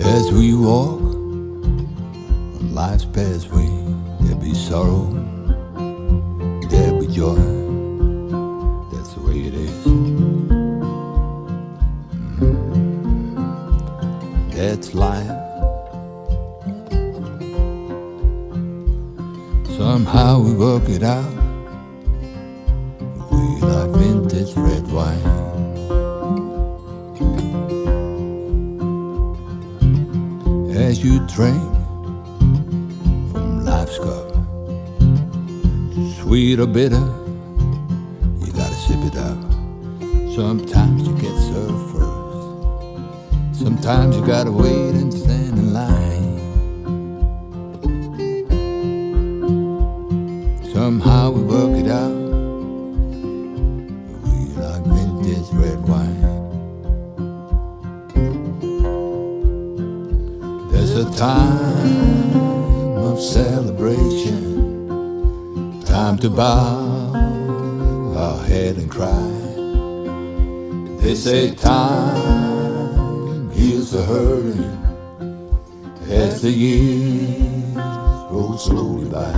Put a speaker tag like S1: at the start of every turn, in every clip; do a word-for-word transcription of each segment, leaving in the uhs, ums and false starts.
S1: As we walk on life's pathway, there'll be sorrow, there'll be joy. That's the way it is. Mm. That's life. Somehow we work it out. We like vintage red wine. As you drink from life's cup, sweet or bitter, you gotta sip it up. Sometimes you get served first, sometimes you gotta wait and stand in line. Somehow we work it out. We like vintage red wine. There's a time of celebration, time to bow our head and cry. They say time heals the hurting as the years roll slowly by.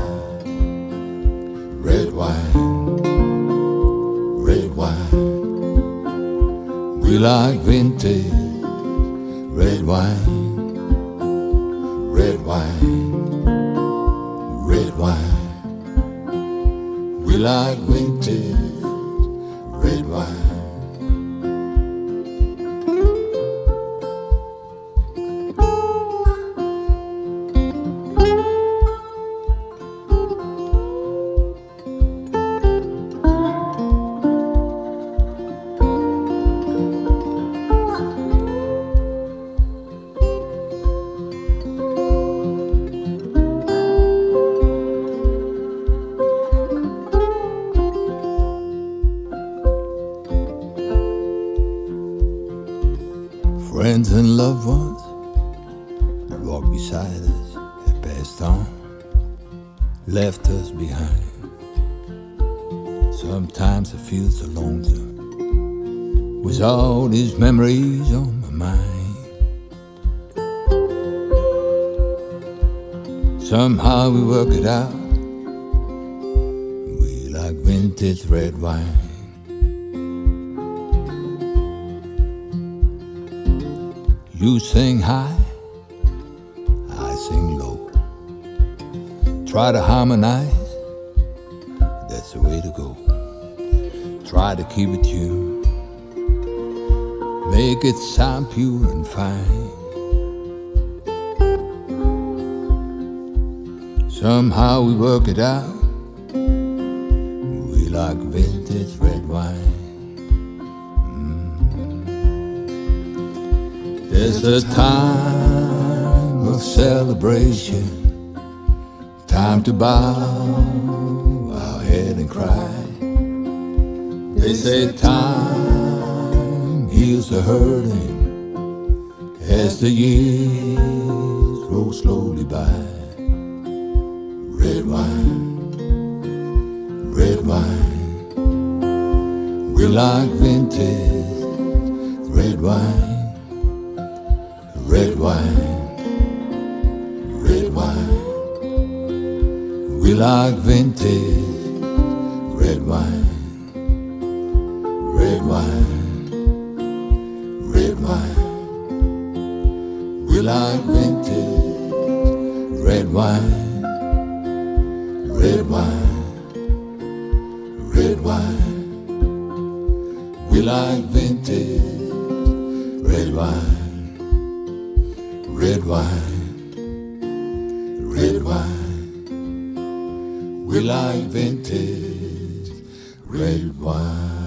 S1: Red wine, red wine, we like vintage red wine. Red wine, red wine, we like vintage red wine. Friends and loved ones that walked beside us have passed on, left us behind. Sometimes I feel so lonesome with all these memories on my mind. Somehow we work it out. We like vintage red wine. You sing high, I sing low. Try to harmonize, that's the way to go. Try to keep it tuned, make it sound pure and fine. Somehow we work it out. We like vintage red wine. There's a time of celebration, time to bow our head and cry. They say time heals the hurting as the years roll slowly by. Red wine, red wine, we like vintage red wine. Red wine, red wine, we like vintage red wine. Red wine, red wine, we like vintage red wine. Red wine, red wine, we like vintage red wine. Red wine, red wine, we like vintage red wine.